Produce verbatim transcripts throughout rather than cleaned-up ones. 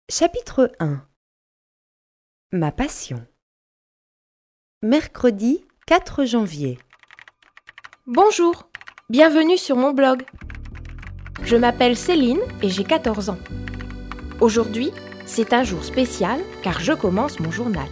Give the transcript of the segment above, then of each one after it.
Chapitre un. Ma passion. Mercredi quatre janvier. Bonjour, bienvenue sur mon blog. Je m'appelle Céline et j'ai quatorze ans. Aujourd'hui, c'est un jour spécial car je commence mon journal.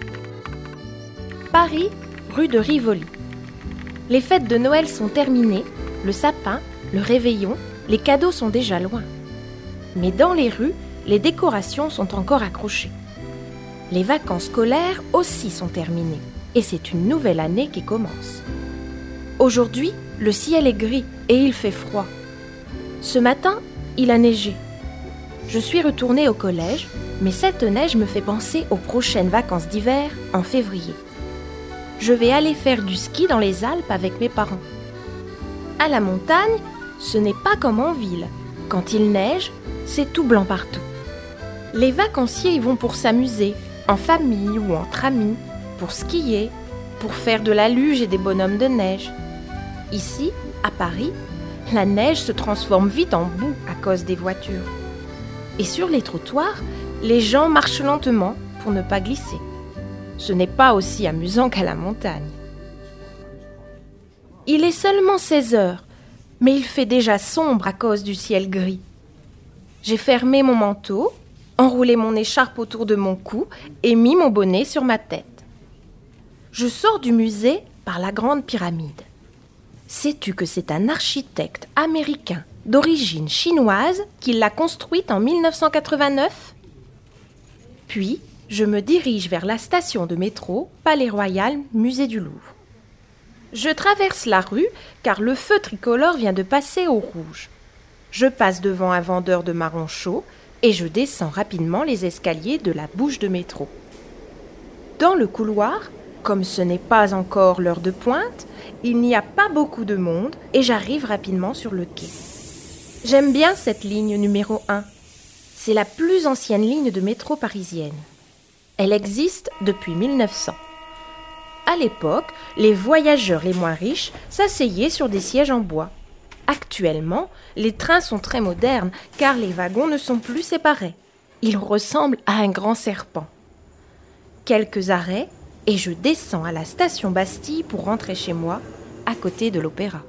Paris, rue de Rivoli. Les fêtes de Noël sont terminées, le sapin, le réveillon, les cadeaux sont déjà loin. Mais dans les rues, les décorations sont encore accrochées. Les vacances scolaires aussi sont terminées et c'est une nouvelle année qui commence. Aujourd'hui, le ciel est gris et il fait froid. Ce matin, il a neigé. Je suis retournée au collège, mais cette neige me fait penser aux prochaines vacances d'hiver en février. Je vais aller faire du ski dans les Alpes avec mes parents. À la montagne, ce n'est pas comme en ville. Quand il neige, c'est tout blanc partout. Les vacanciers y vont pour s'amuser, en famille ou entre amis, pour skier, pour faire de la luge et des bonhommes de neige. Ici, à Paris, la neige se transforme vite en boue à cause des voitures. Et sur les trottoirs, les gens marchent lentement pour ne pas glisser. Ce n'est pas aussi amusant qu'à la montagne. Il est seulement seize heures, mais il fait déjà sombre à cause du ciel gris. J'ai fermé mon manteau, enroulé mon écharpe autour de mon cou et mis mon bonnet sur ma tête. Je sors du musée par la Grande Pyramide. Sais-tu que c'est un architecte américain d'origine chinoise qui l'a construite en mille neuf cent quatre-vingt-neuf ? Puis, je me dirige vers la station de métro Palais Royal, Musée du Louvre. Je traverse la rue car le feu tricolore vient de passer au rouge. Je passe devant un vendeur de marrons chauds et je descends rapidement les escaliers de la bouche de métro. Dans le couloir, comme ce n'est pas encore l'heure de pointe, il n'y a pas beaucoup de monde et j'arrive rapidement sur le quai. J'aime bien cette ligne numéro un. C'est la plus ancienne ligne de métro parisienne. Elle existe depuis mille neuf cents. À l'époque, les voyageurs les moins riches s'asseyaient sur des sièges en bois. Actuellement, les trains sont très modernes car les wagons ne sont plus séparés. Ils ressemblent à un grand serpent. Quelques arrêts et je descends à la station Bastille pour rentrer chez moi, à côté de l'opéra.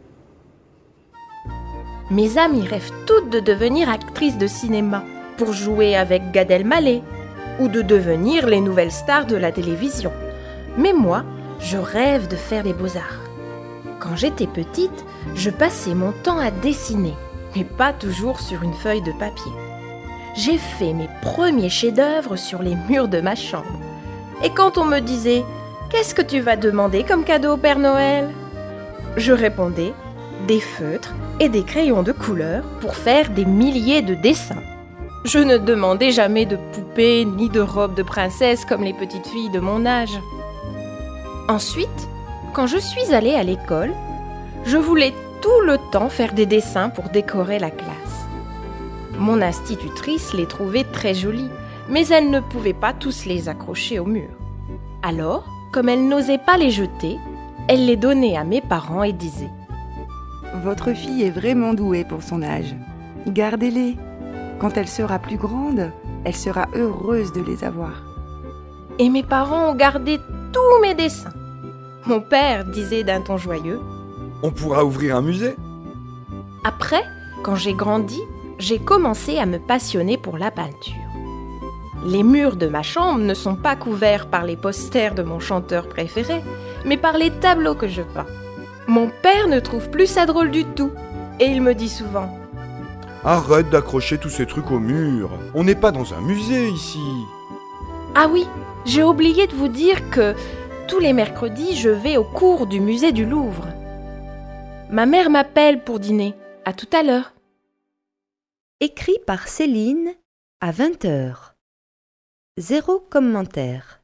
Mes amies rêvent toutes de devenir actrices de cinéma pour jouer avec Gad Elmaleh ou de devenir les nouvelles stars de la télévision. Mais moi, je rêve de faire des beaux-arts. Quand j'étais petite, je passais mon temps à dessiner, mais pas toujours sur une feuille de papier. J'ai fait mes premiers chefs-d'œuvre sur les murs de ma chambre. Et quand on me disait « Qu'est-ce que tu vas demander comme cadeau au Père Noël ?» je répondais « Des feutres et des crayons de couleur pour faire des milliers de dessins. » Je ne demandais jamais de poupées ni de robes de princesse comme les petites filles de mon âge. Ensuite, quand je suis allée à l'école, je voulais tout le temps faire des dessins pour décorer la classe. Mon institutrice les trouvait très jolis, mais elle ne pouvait pas tous les accrocher au mur. Alors, comme elle n'osait pas les jeter, elle les donnait à mes parents et disait « Votre fille est vraiment douée pour son âge. Gardez-les. Quand elle sera plus grande, elle sera heureuse de les avoir. » Et mes parents ont gardé tous mes dessins. Mon père disait d'un ton joyeux « On pourra ouvrir un musée ?» Après, quand j'ai grandi, j'ai commencé à me passionner pour la peinture. Les murs de ma chambre ne sont pas couverts par les posters de mon chanteur préféré, mais par les tableaux que je peins. Mon père ne trouve plus ça drôle du tout, et il me dit souvent « Arrête d'accrocher tous ces trucs au mur, on n'est pas dans un musée ici !» Ah oui, j'ai oublié de vous dire que tous les mercredis, je vais au cours du musée du Louvre. Ma mère m'appelle pour dîner. À tout à l'heure. Écrit par Céline à vingt heures. Zéro commentaire.